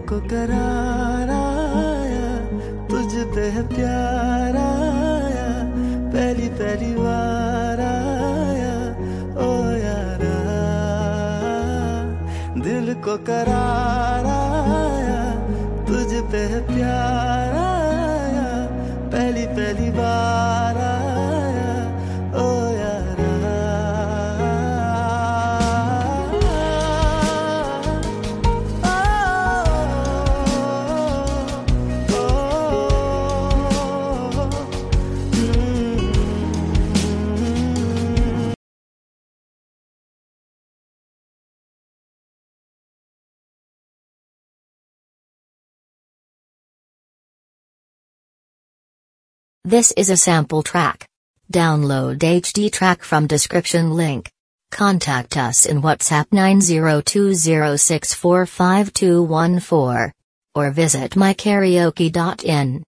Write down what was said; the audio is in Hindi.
को करार आया, तुझ पे है प्यार आया, पहली पहली बार आया ओ यारा। दिल को करार आया, तुझ पे है प्यार आया, पहली पहली बार आया ओ यारा। This is a sample track. Download HD track from description link. Contact us in WhatsApp 9020645214 or visit mykaraoke.in.